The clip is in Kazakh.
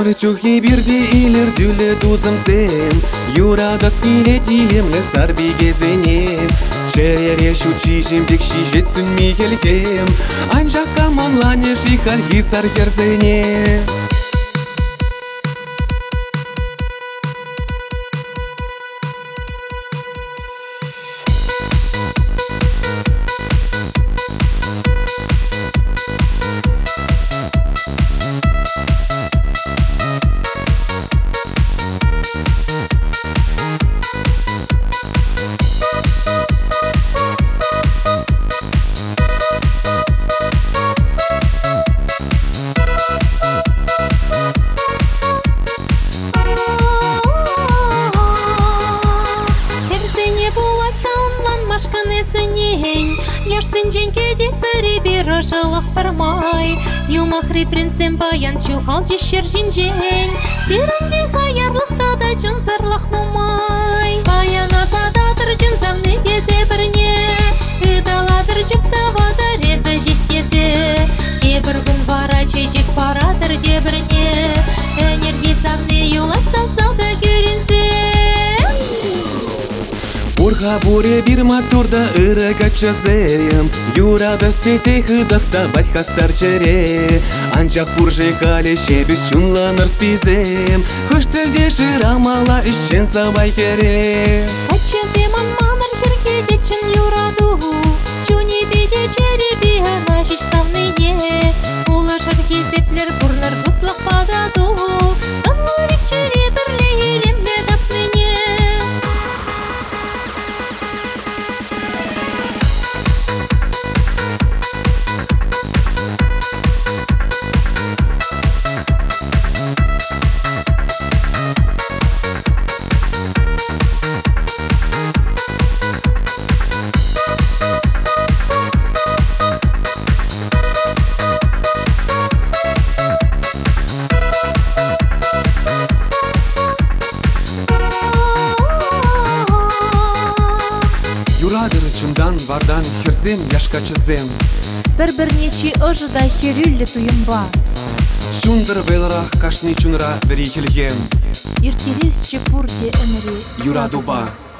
чухи бирде илер дүлі дузым сен, юрада скиле тилемлі сарби кезенен. Черере шучишим тек шижетсін мекелтем, анжақ каманлане шихар хисар керзене. Яшсен женкеде бірі жылық бармай, Юмахри принцем баян шухал жешер жинжен, Сиренде қаярлықта да жынзарлық нумай. Баян асададыр жынзамны кесе бірне, Үдаладыр жүкті вада резі жештесі, Дебір күн бара чечек барадыр дебірне, Энерги савны юлап салсалда көрінсе. Урха буре бир матурда ырыга чазеем, юрада стесе хыдақта батьхастар чере, анчақ буржи кале шебіс чунланыр спизем, Хөштелде жырамала ішчен сабай кере. Ачазем анманыр кіркедечін юраду, Чуни беде чере бігана жеш савныне, Улашыр хесеплер бұрныр бұслық пададу, Тымларик чере бірле елемле дапныне. Юрадыр чундан вардан херзем яшка чызем, Бір-бірнече ұжыда херюлі туйымба, Шундыр велрах кашни чунра вери хилгем, Иртерес чепурде әмірі юрадуба.